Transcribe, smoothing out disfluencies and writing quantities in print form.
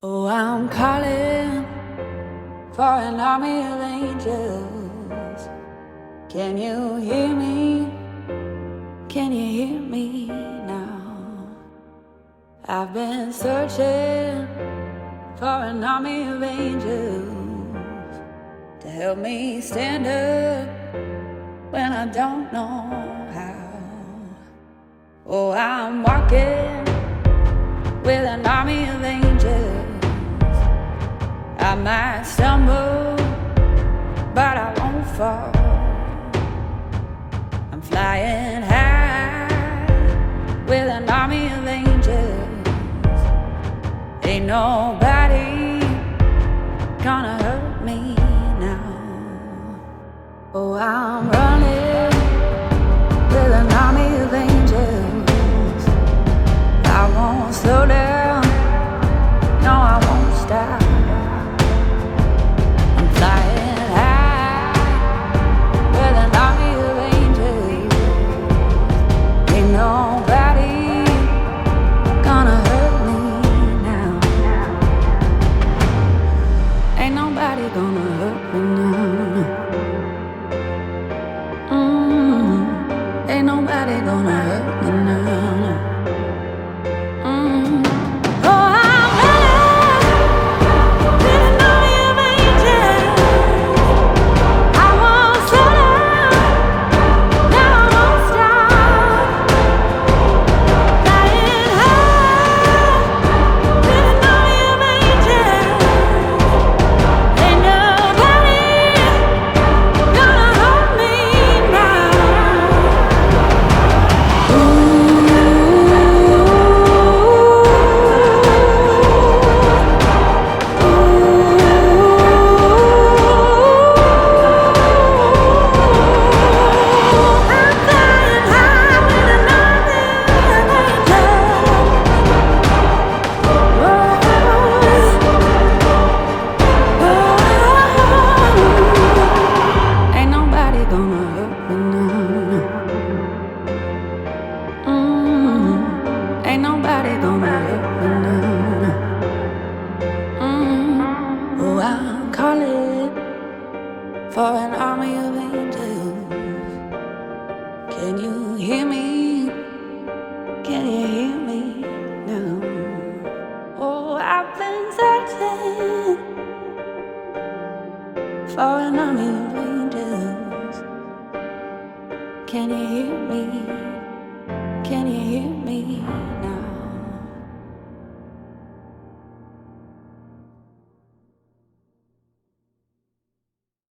Oh, I'm calling for an army of angels. Can you hear me? Can you hear me now? I've been searching for an army of angels to help me stand up when I don't know how. Oh, I'm walking with an army of angels. I might stumble, but I won't fall. I'm flying high with an army of angels. Ain't nobody gonna hurt me now. Oh, I'm running with an army of angels. I won't slow down, no, I won't stop. I'm flying high with an army of angels. Ain't nobody gonna hurt me now. Ain't nobody gonna hurt me now. Ain't nobody gonna hurt me now. Ain't nobody gonna hurt me now. Oh, I'm calling for an army of angels. Can you hear me? Can you hear me now? Oh, I've been searching for an army of angels. Can you hear me? Can you hear me now?